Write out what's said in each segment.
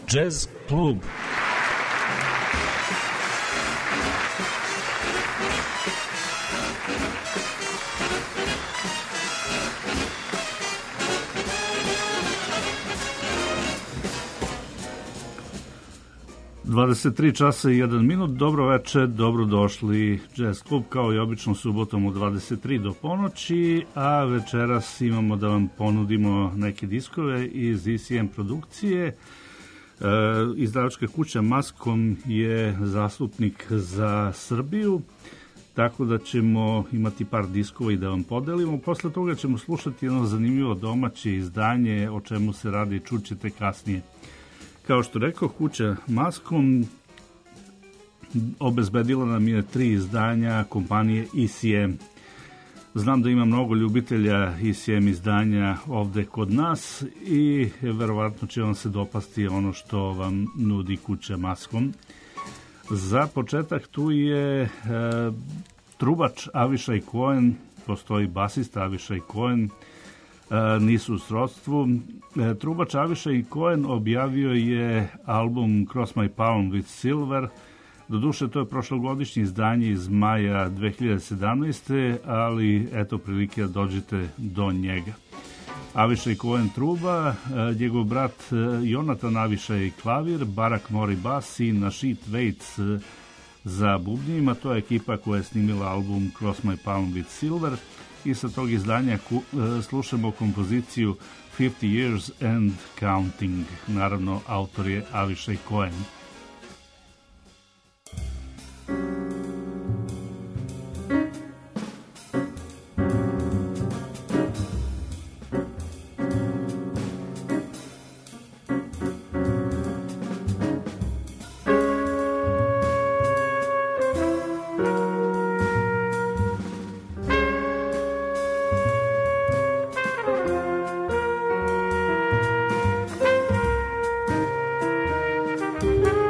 Jazz klub. ...23 časa i 1 minut. Dobro večer, dobrodošli. Jazz klub kao i obično subotom u 23 do ponoći, a večeras imamo da vam ponudimo neke diskove iz ECM produkcije. Izdavačka kuća Maskom je zastupnik za Srbiju, tako da ćemo imati par diskova i da vam podelimo. Posle toga ćemo slušati jedno zanimljivo domaće izdanje, o čemu se radi, čućete kasnije. Kao što rekao, kuća Maskom obezbedila nam je 3 izdanja kompanije ECM. Znam da ima mnogo ljubitelja ECM izdanja ovde kod nas i verovatno će vam se dopasti ono što vam nudi kuća Maskom. Za početak tu je trubač Avishai Cohen, postoji basista Avishai Cohen, nisu u srodstvu. Trubač Avishai Cohen objavio je album Cross My Palm with Silver. Doduše, to je prošlogodišnje izdanje iz maja 2017. ali eto prilike da dođete do njega. Avishai Cohen truba, njegov brat Jonathan Avishai klavir, Barak Mori bas i Nashid Waits za bubnjima. To je ekipa koja je snimila album Cross My Palm with Silver. I sa tog izdanja slušamo kompoziciju 50 Years and Counting. Naravno, autor je Avishai Cohen. Thank you.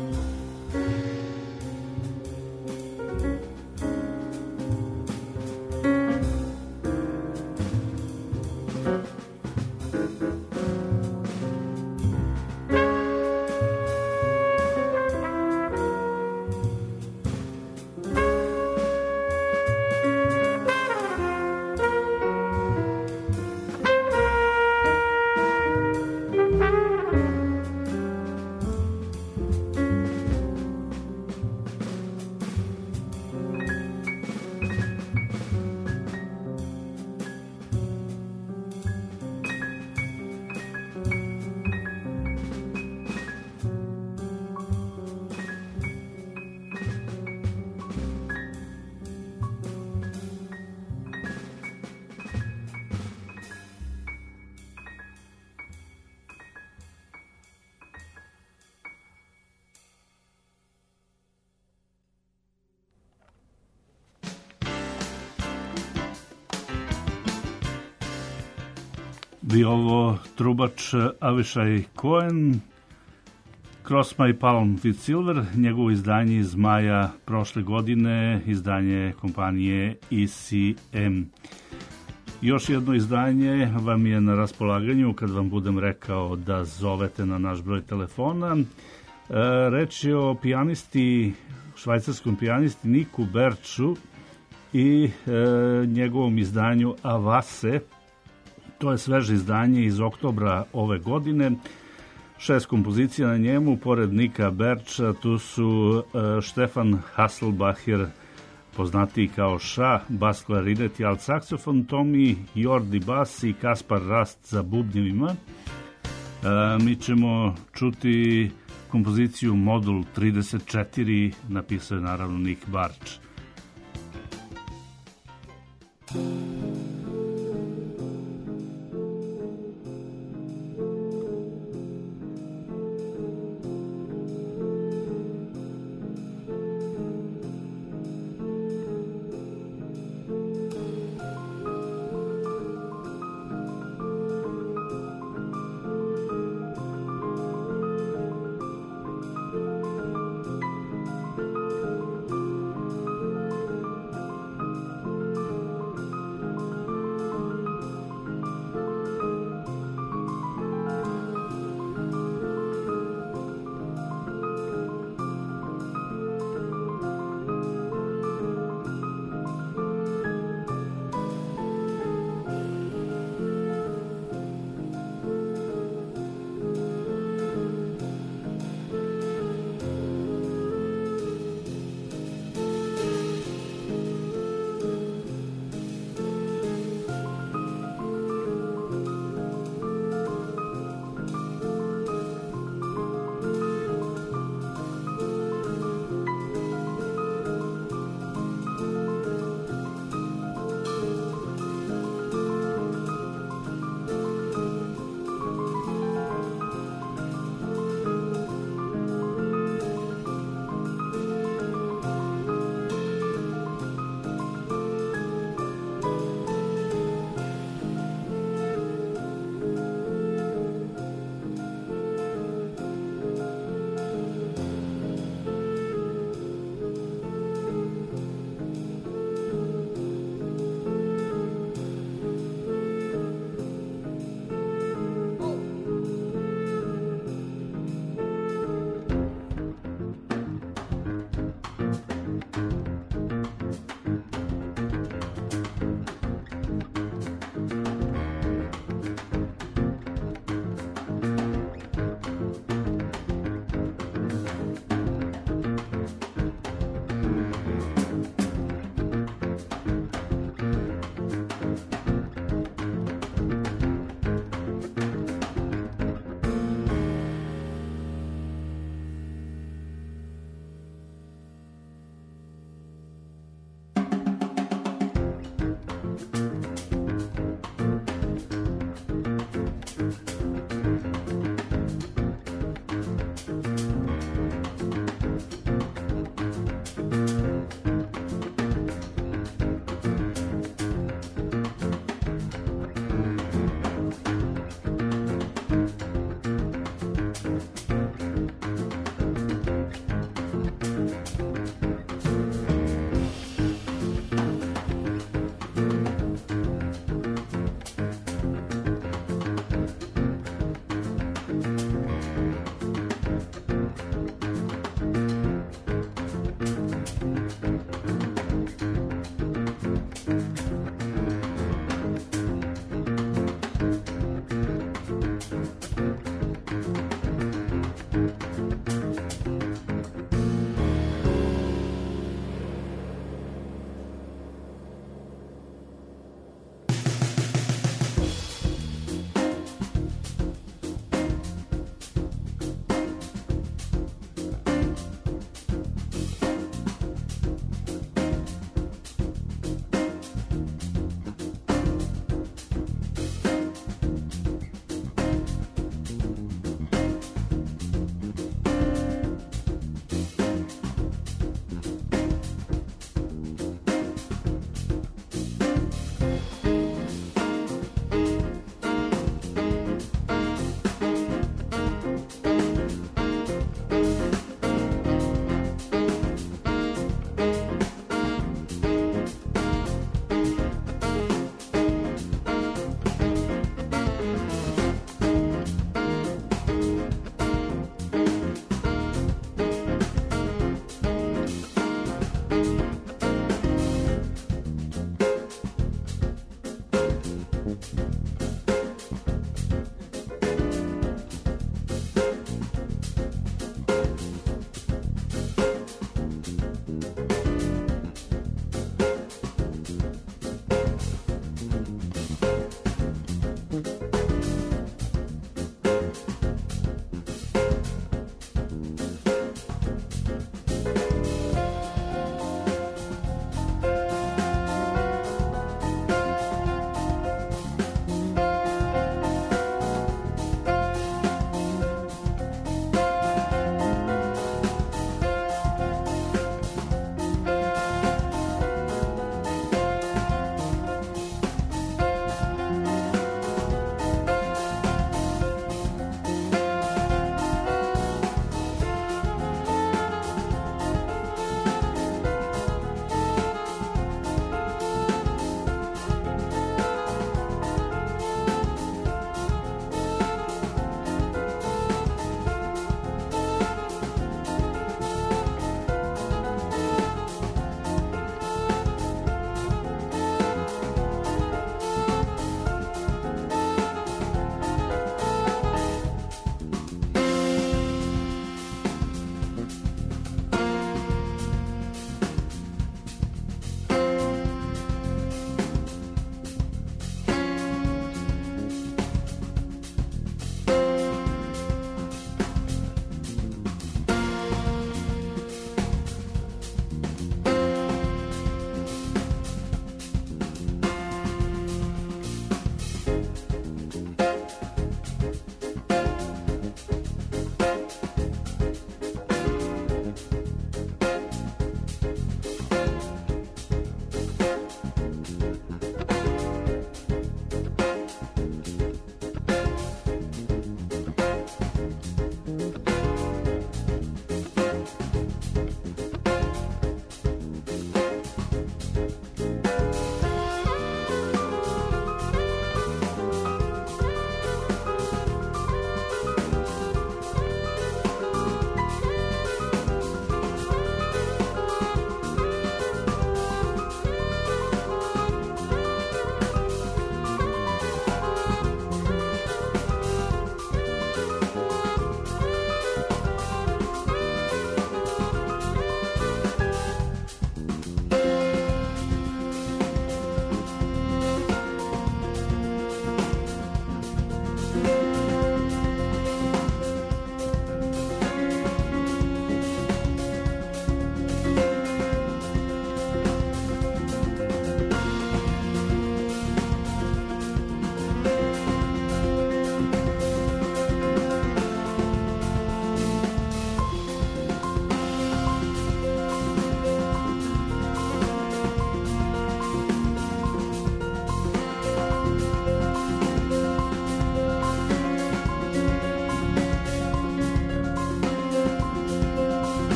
Bi ovo trubač Avishai Cohen, Cross My Palm with Silver, njegovo izdanje iz maja prošle godine, izdanje kompanije ECM. Još jedno izdanje vam je na raspolaganju kad vam budem rekao da zovete na naš broj telefona. Reč je o pijanisti, švajcarskom pijanisti Niku Berču i njegovom izdanju Avase. To je sveže izdanje iz oktobra ove godine. 6 kompozicija na njemu, pored Nika Berča, tu su Stefan Hasselbacher, poznatiji kao Ša, bas klarinet i alt saksofon, Tommy Jordi bas i Kaspar Rast za bubnjevima. Mi ćemo čuti kompoziciju Modul 34, napisao je naravno Nick Barč.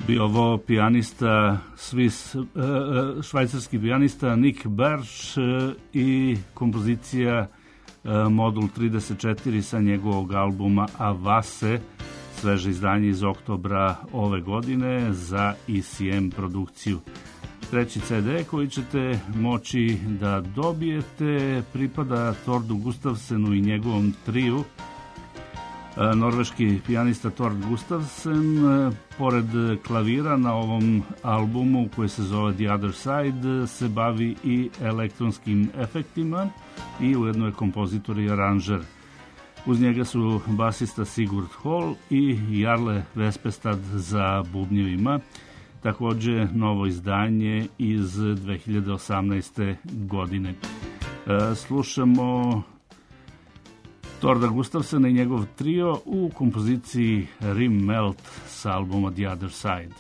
Bi ovo pijanista, švajcarski pijanista Nick Berch i kompozicija Modul 34 sa njegovog albuma Avase, sveže izdanje iz oktobra ove godine za ECM produkciju. Treći CD koji ćete moći da dobijete pripada Tordu Gustavsenu i njegovom triju. Norveški pijanista Tord Gustavsen, pored klavira na ovom albumu koji se zove The Other Side, se bavi i elektronskim efektima i ujedno je kompozitor i aranžer. Uz njega su basista Sigurd Hall i Jarle Vespestad za bubnjevima, takođe novo izdanje iz 2018. godine. Slušamo Torda Gustavsena i njegov trio u kompoziciji Rim Melt sa albuma The Other Side.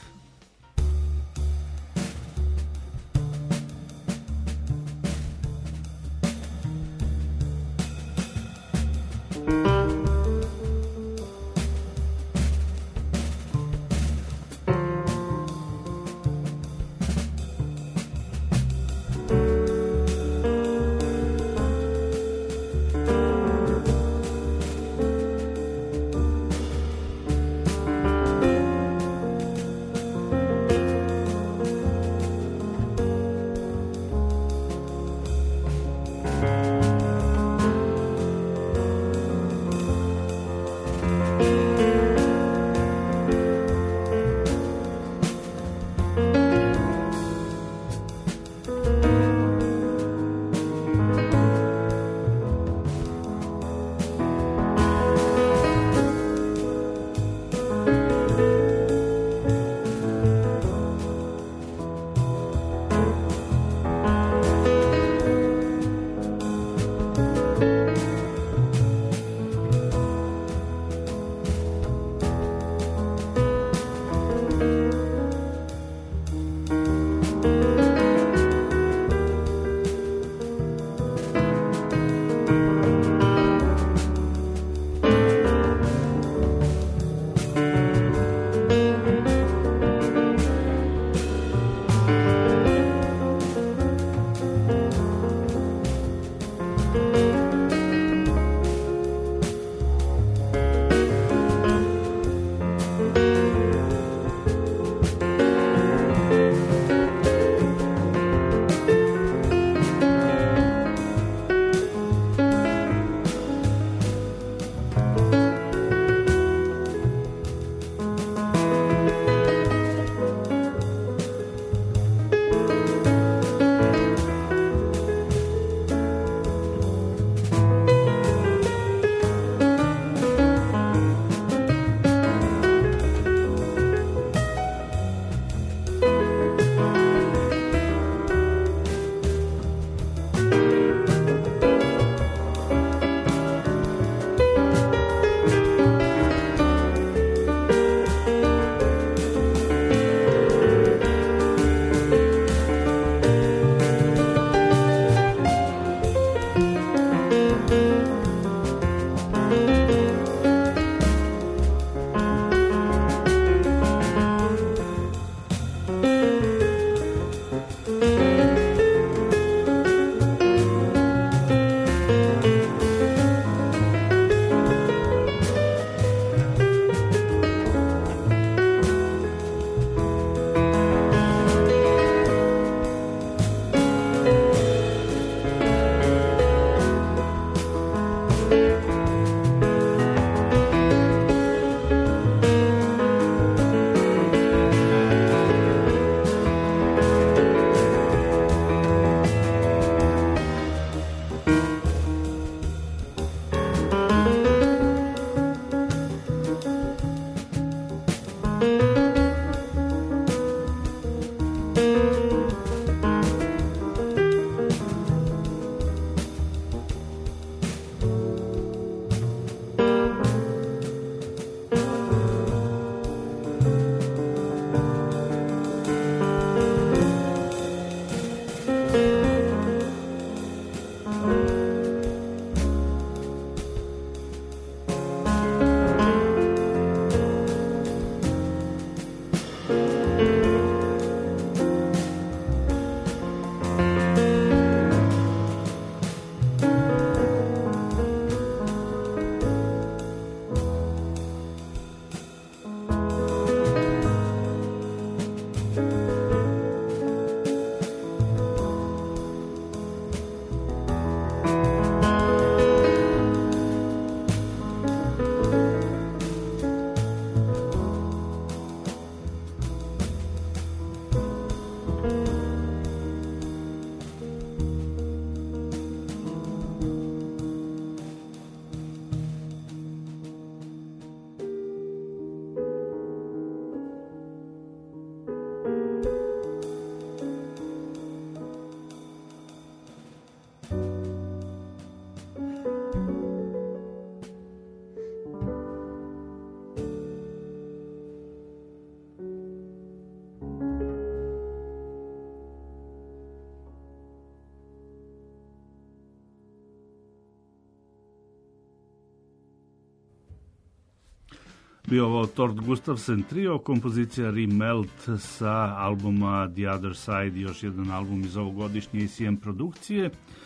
bio ovo Tord Gustafsson trio, kompozicija Remelt sa albuma The Other Side, još jedan album iz ovogodišnje ECM produkcije.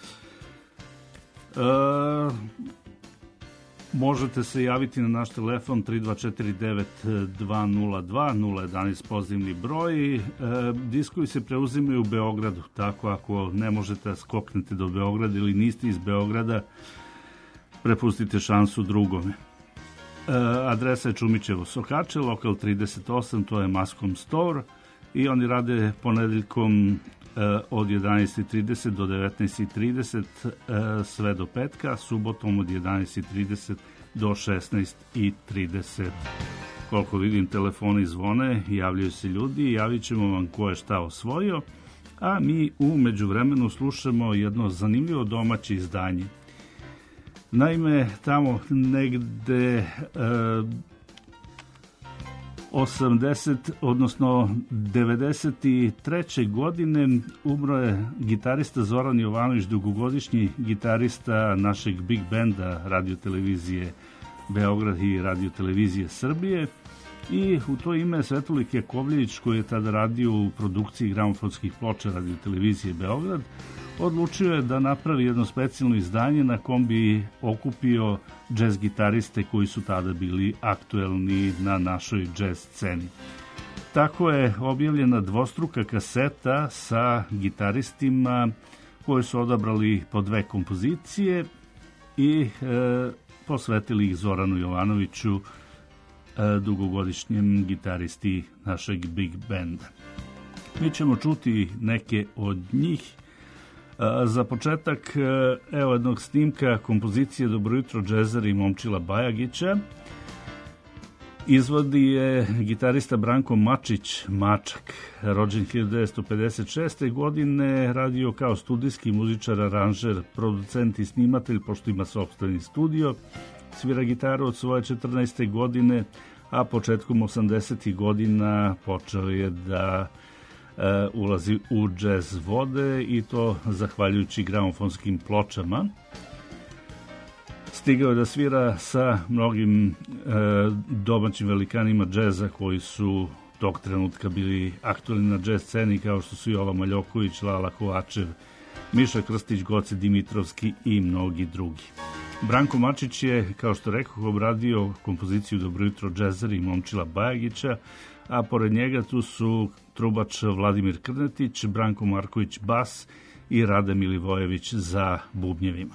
Možete se javiti na naš telefon 3249-202 011 pozivni broj. Diskovi se preuzimaju u Beogradu, tako ako ne možete skoknete do Beograda ili niste iz Beograda, prepustite šansu drugome. Adresa je Čumićevo Sokače, lokal 38, to je Mascom Store i oni rade ponedeljkom od 11.30 do 19.30 sve do petka, subotom od 11.30 do 16.30. Koliko vidim, telefoni zvone, javljaju se ljudi, javit ćemo vam ko je šta osvojio, a mi u međuvremenu slušamo jedno zanimljivo domaće izdanje. Naime, tamo negde 80, odnosno 93. godine umro je gitarista Zoran Jovanović, dugogodišnji gitarista našeg Big Benda radiotelevizije Beograd i radiotelevizije Srbije, i u to ime Svetolik Jakovljević, koji je tada radio u produkciji gramofonskih ploča radiotelevizije Beograd, odlučio je da napravi jedno specijalno izdanje na kom bi okupio džez gitariste koji su tada bili aktuelni na našoj džez sceni. Tako je objavljena dvostruka kaseta sa gitaristima koji su odabrali po dve kompozicije i posvetili ih Zoranu Jovanoviću, dugogodišnjem gitaristi našeg Big Benda. Mi ćemo čuti neke od njih. Za početak, evo jednog snimka kompozicije Dobro jutro džezeri Momčila Bajagića. Izvodi je gitarista Branko Mačić, Mačak, rođen 1956. godine, radio kao studijski muzičar, aranžer, producent i snimatelj, pošto ima sopstveni studio. Svira gitaru od svoje 14. godine, a početkom 80. godina počeo je da ulazi u džez vode, i to zahvaljujući gramofonskim pločama. Stigao je da svira sa mnogim domaćim velikanima džeza koji su tog trenutka bili aktualni na džez sceni, kao što su Jova Maljoković, Lala Kovačev, Miša Krstić, Goce Dimitrovski i mnogi drugi. Branko Mačić je, kao što rekoh, obradio kompoziciju Dobro jutro džezeri Momčila Bajagića, a pored njega tu su trubač Vladimir Krnetić, Branko Marković bas i Rade Milivojević za bubnjevima.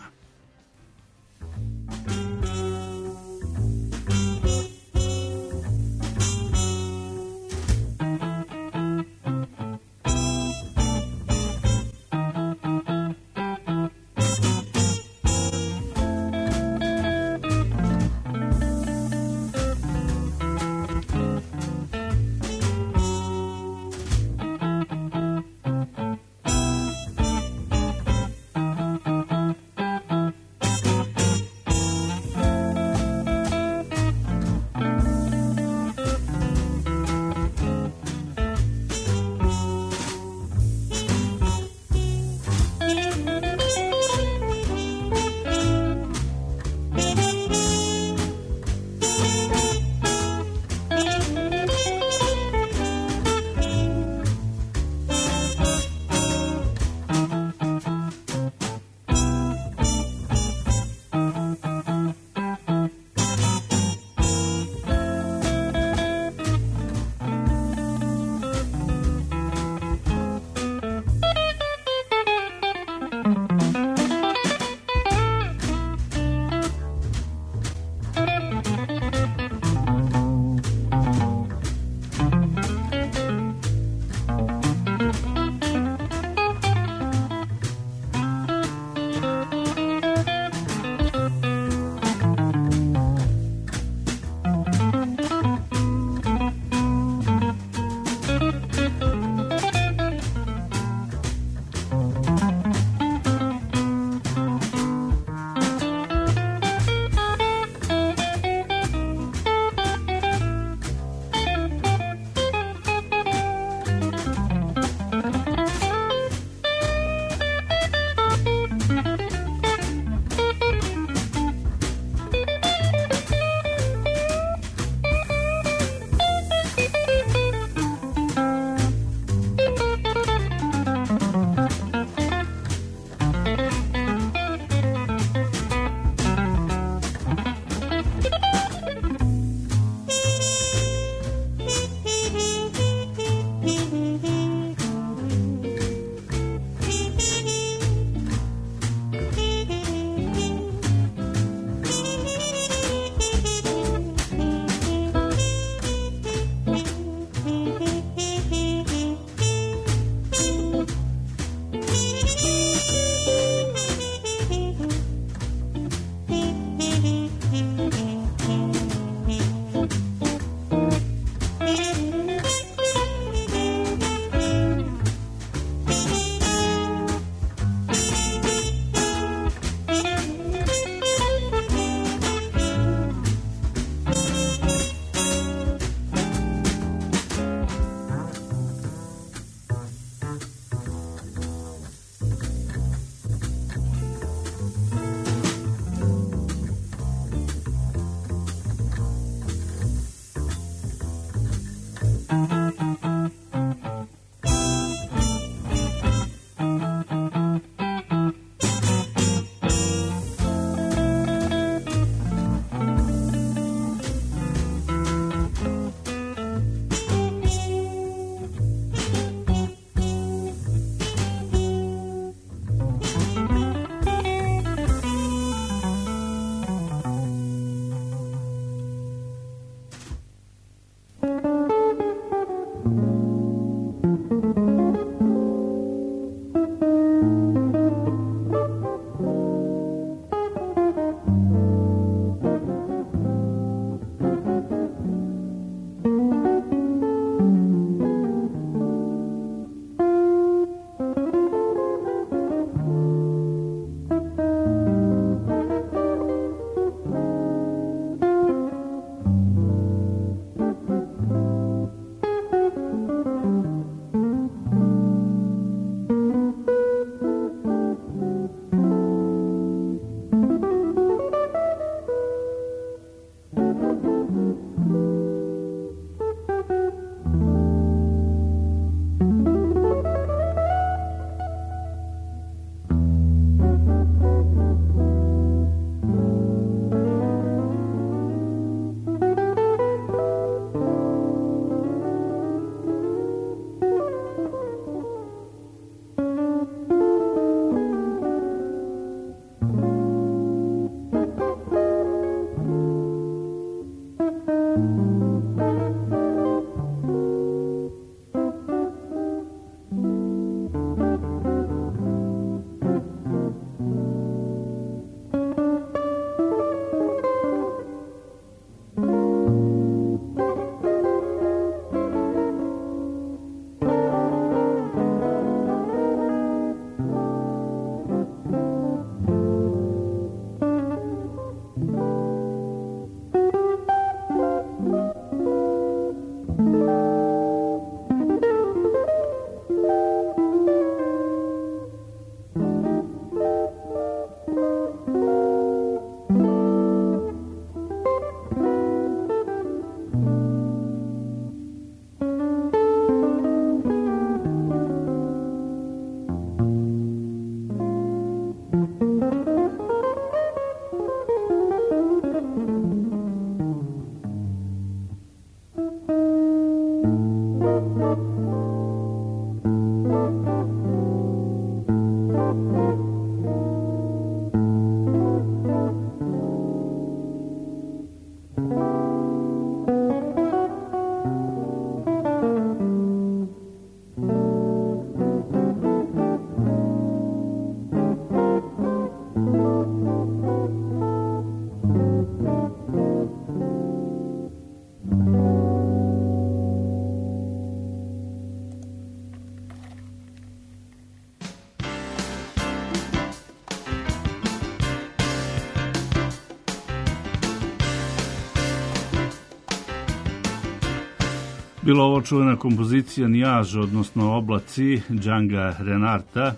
Bila ovo čuvena kompozicija Nijaž, odnosno Oblaci, Džanga Renarta,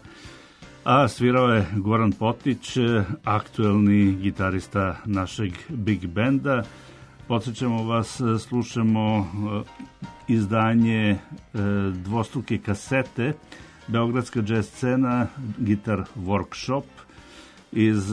a svirao je Goran Potić, aktuelni gitarista našeg Big Benda. Podsjećamo vas, slušamo izdanje dvostruke kasete Beogradska jazz scena Guitar Workshop iz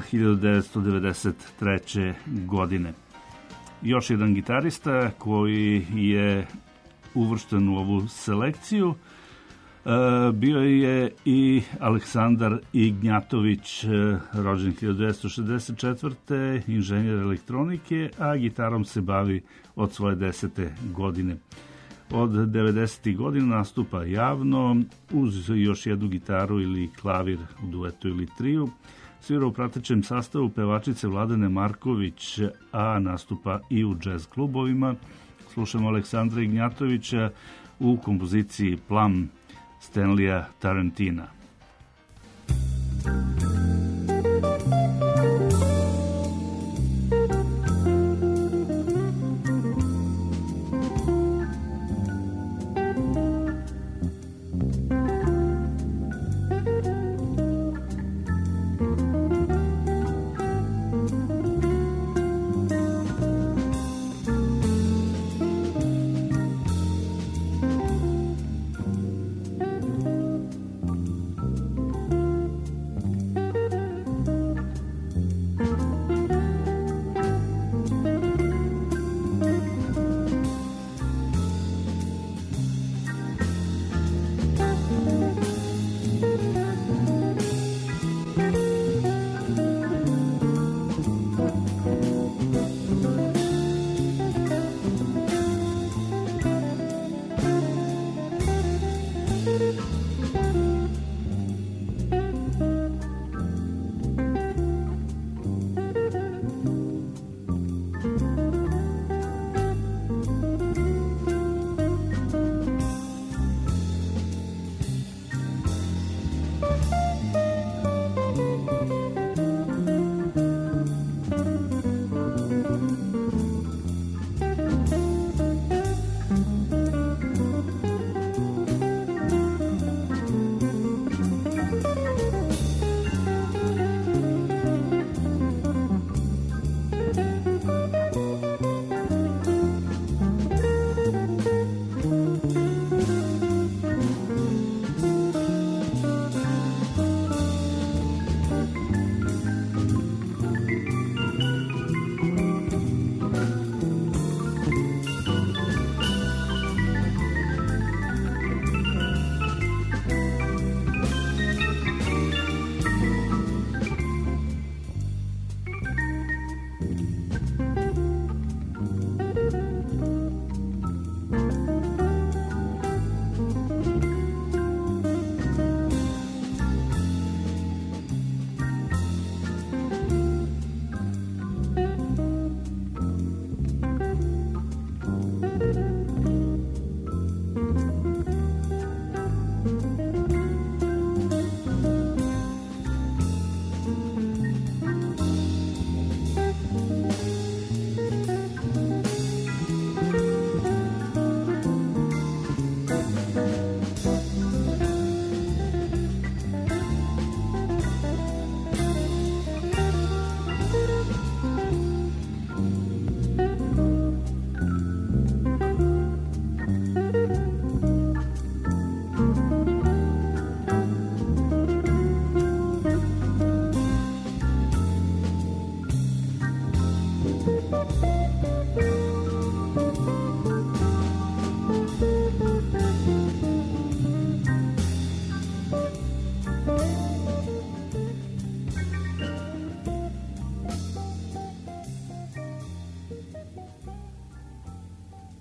1993. godine. Još jedan gitarista koji je uvršten u ovu selekciju bio je i Aleksandar Ignjatović, rođen 1964. inženjer elektronike, a gitarom se bavi od svoje 10. godine. Od 90. godina nastupa javno uz još jednu gitaru ili klavir u duetu ili triju. Svira u pratećem sastavu pevačice Vladane Marković, a nastupa i u džez klubovima. Slušamo Aleksandra Ignjatovića u kompoziciji Plum Stanleya Tarantina.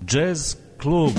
Jazz klub.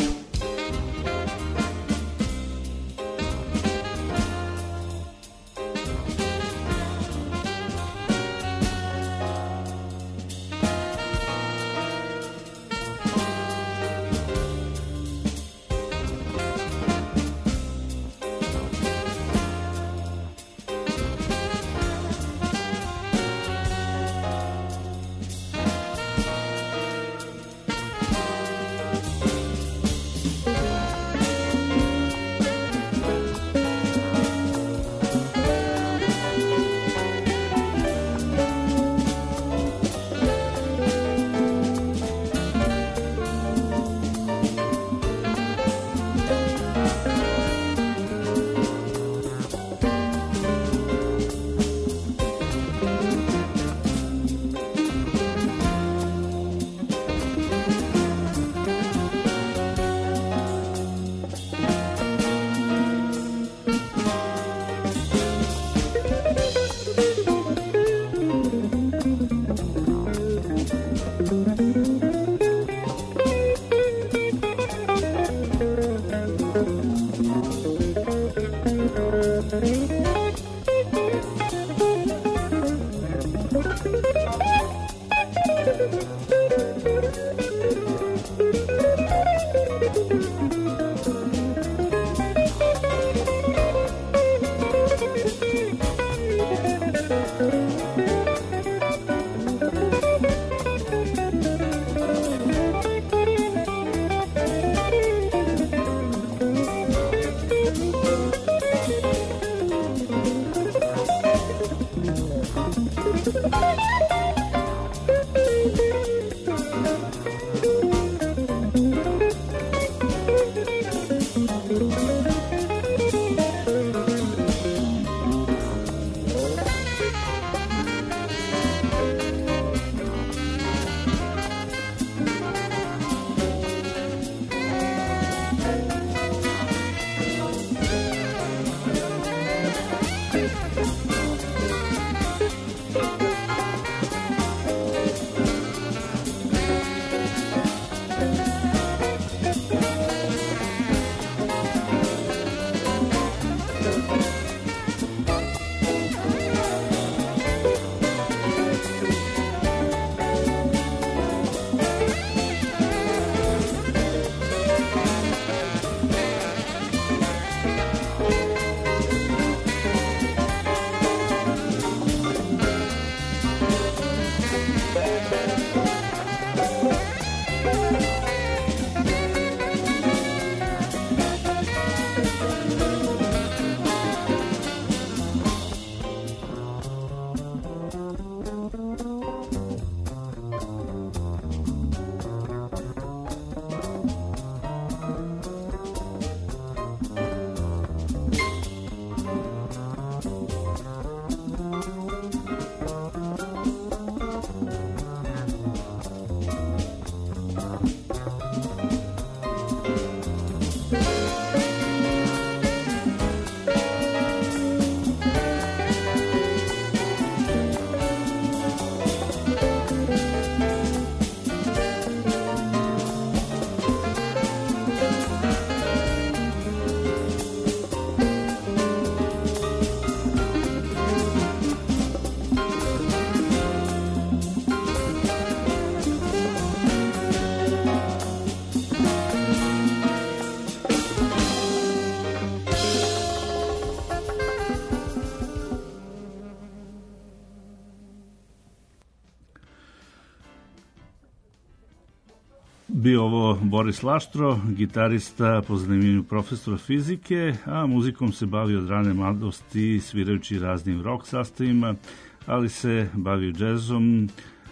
Bio ovo Boris Laštro, gitarista po zanimanju profesora fizike, a muzikom se bavio od rane mladosti svirajući raznim rock sastavima, ali se bavio džezom.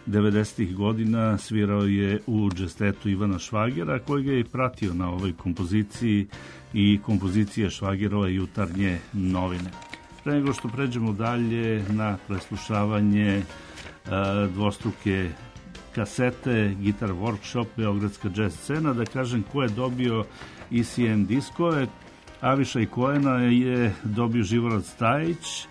90. godina svirao je u džestetu Ivana Švagera, koji ga je pratio na ovoj kompoziciji i kompozicija Švagerova Jutarnje novine. Pre nego što pređemo dalje na preslušavanje dvostruke kasete Guitar Workshop, beogradska jazz scena, da kažem ko je dobio ECM diskove. Aviša i Koena je dobio Živorad Stajić,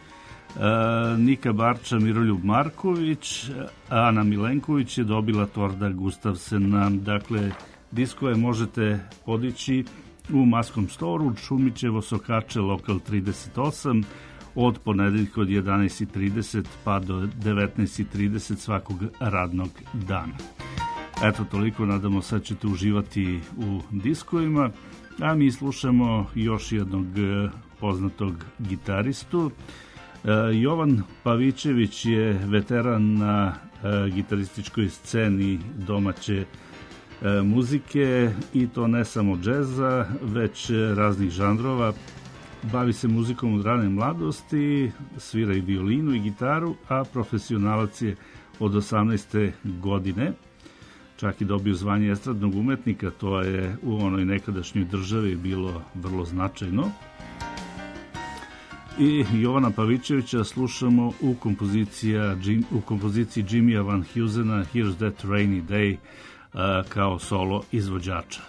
Nika Barča, Miroljub Marković, Ana Milenković je dobila Torda Gustavsena. Dakle, Diskove možete podići u Maskom storu, Šumićevo, Sokače, lokal 38, od ponedeljka od 11:30 pa do 19:30 svakog radnog dana. Eto, toliko, nadamo sad ćete uživati u diskovima, a mi slušamo još jednog poznatog gitaristu. Jovan Pavićević je veteran na gitarističkoj sceni domaće muzike, i to ne samo džeza, već raznih žanrova. Bavi se muzikom od rane mladosti, svira i violinu i gitaru, a profesionalac je od 18. godine. Čak i dobio zvanje estradnog umetnika, to je u onoj nekadašnjoj državi bilo vrlo značajno. I Jovana Pavićevića slušamo u kompoziciji Jimmya Van Heusena Here's That Rainy Day kao solo izvođača.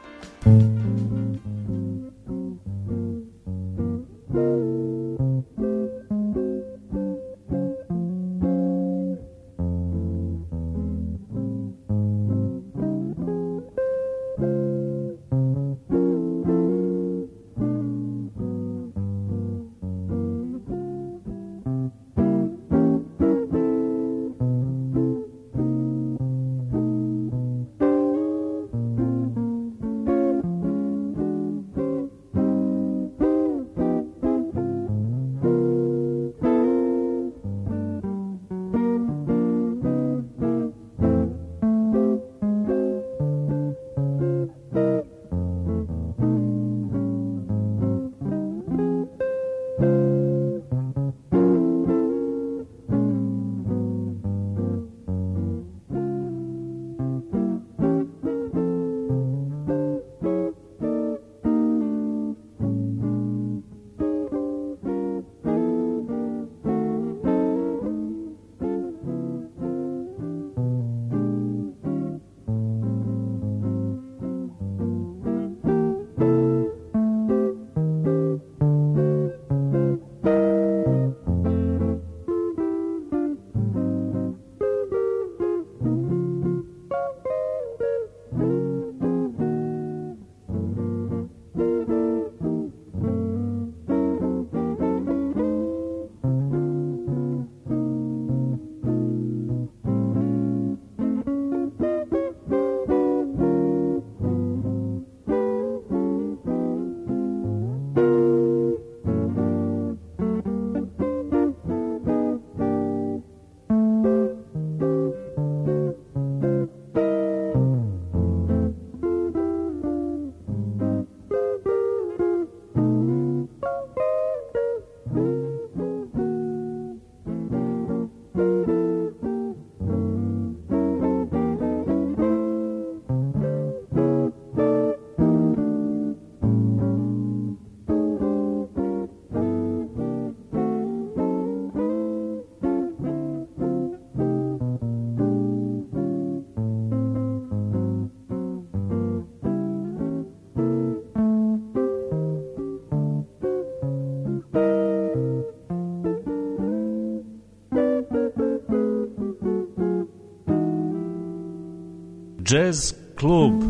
Jazz klub.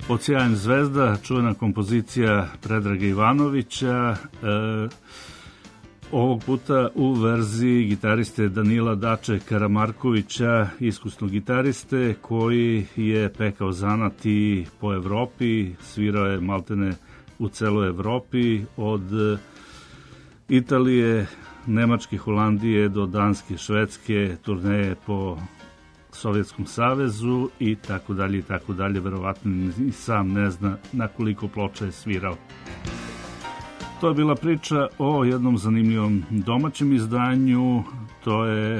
Odsjajan zvezda, čuvena kompozicija Predraga Ivanovića, ovog puta u verziji gitariste Danila Dače Karamarkovića, iskusnog gitariste koji je pekao zanat i po Evropi, svirao je maltene u celoj Evropi, od Italije, Nemačke, Holandije do Danske, Švedske, turneje po Sovjetskom savezu i tako dalje i tako dalje. Verovatno i sam ne zna na koliko ploča je svirao. To je bila priča o jednom zanimljivom domaćem izdanju. To je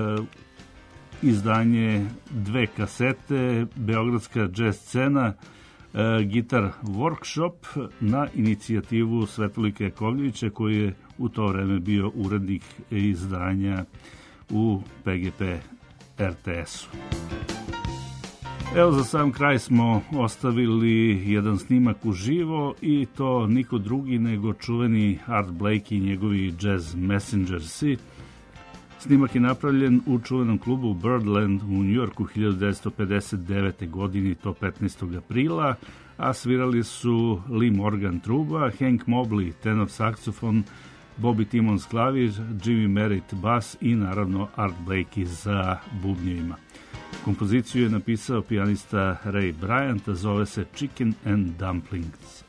izdanje 2 kasete, beogradska jazz scena, Gitar Workshop, na inicijativu Svetolika Jakovljevića, koji je u to vreme bio urednik izdanja u PGP RTS-u. Evo, za sam kraj smo ostavili jedan snimak uživo, i to niko drugi nego čuveni Art Blakey i njegovi Jazz Messengersi. Snimak je napravljen u čuvenom klubu Birdland u Njujorku 1959. godini, to 15. aprila, a svirali su Lee Morgan truba, Hank Mobley tenor saksofon, Bobby Timmons klavir, Jimmy Merritt bas i naravno Art Blakey za bubnjevima. Kompoziciju je napisao pijanista Ray Bryant, a zove se Chicken and Dumplings.